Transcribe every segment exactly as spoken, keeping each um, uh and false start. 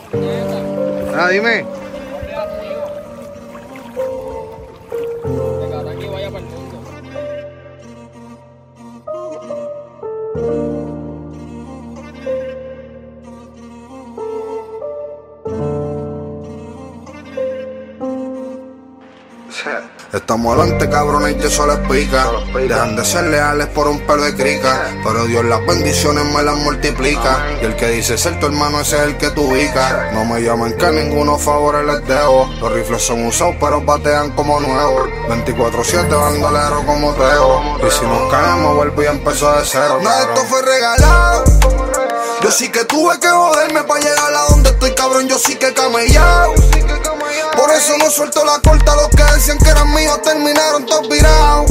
Ah, dime. De Cataño vaya para el mundo. Estamos adelante, cabrones, y eso les pica. Dejan de ser leales por un par de crica. Pero Dios las bendiciones me las multiplica. Y el que dice ser tu hermano, ese es el que tú ubicas. No me llamen que ninguno favores les debo. Los rifles son usados, pero batean como nuevos. veinticuatro siete bandolero como Teo. Y si nos caemos, vuelvo y empezó de cero. Nada de esto fue regalado. Yo sí que tuve que joderme para llegar a donde estoy, cabrón. Yo sí que he camellado. Por eso no suelto la corta. Los que decían que eran míos terminaron todos virados.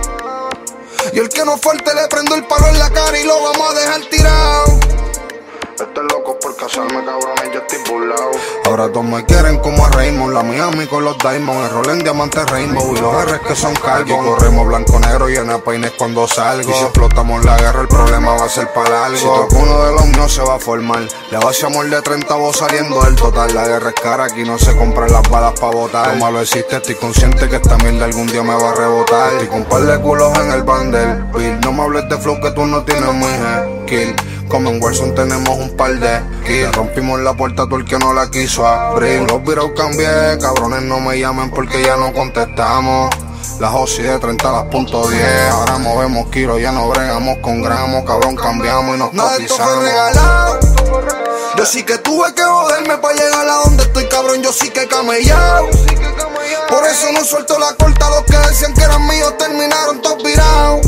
Y el que no falte le prendo el palo en la cara y lo vamos a dejar tirado. Estoy loco por casarme, cabrones, yo estoy burlado. Ahora todos me quieren como a Raymond. La Miami con los Diamond, el rol en diamante Rainbow y los R's que son carbon. Aquí corremos blanco, negro y en peines cuando salgo. Y si explotamos la guerra, el problema va a ser para largo. Si toco uno de los míos se va a formar. Le vaciamos de treinta vos saliendo del total. La guerra es cara, aquí no se compran las balas pa' botar. Lo malo existe, estoy consciente que esta mierda algún día me va a rebotar. Estoy con un par de culos en el bandel. No me hables de flow que tú no tienes, mi kill. Como en Warzone tenemos un par de kills. Rompimos la puerta a todo el que no la quiso abrir. Los virados cambié, cabrones no me llamen porque ya no contestamos. Las Osi de treinta, las punto diez. Ahora movemos kilos, ya no bregamos con gramos. Cabrón, cambiamos y nos Nada de esto fue cotizamos. regalado. Yo sí que tuve que joderme para llegar a donde estoy, cabrón. Yo sí que he camellado. Por eso no suelto la corta. Los que decían que eran míos terminaron todos virados.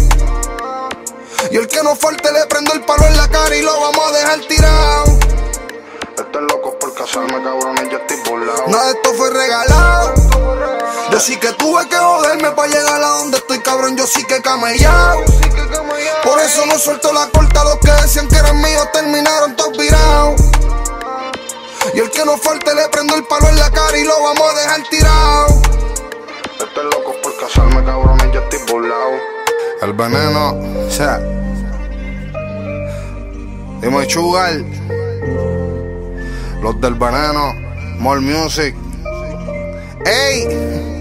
Y el que no falte le prendo el palo en la cara y lo vamos a dejar tirado. Estoy loco por casarme, cabrones, yo estoy burlado. Nada de esto fue regalado. Yo sí que tuve que joderme para llegar a donde estoy, cabrón. Yo sí que he camellado. Por eso no suelto la corta. Los que decían que eran míos terminaron todos virados. Y el que no falte le prendo el palo en la cara y lo vamos a dejar tirado. Estoy loco por casarme, cabrones, yo estoy burlado. El veneno, o sea, dime Sugar, los del veneno, More Music. ¡Ey!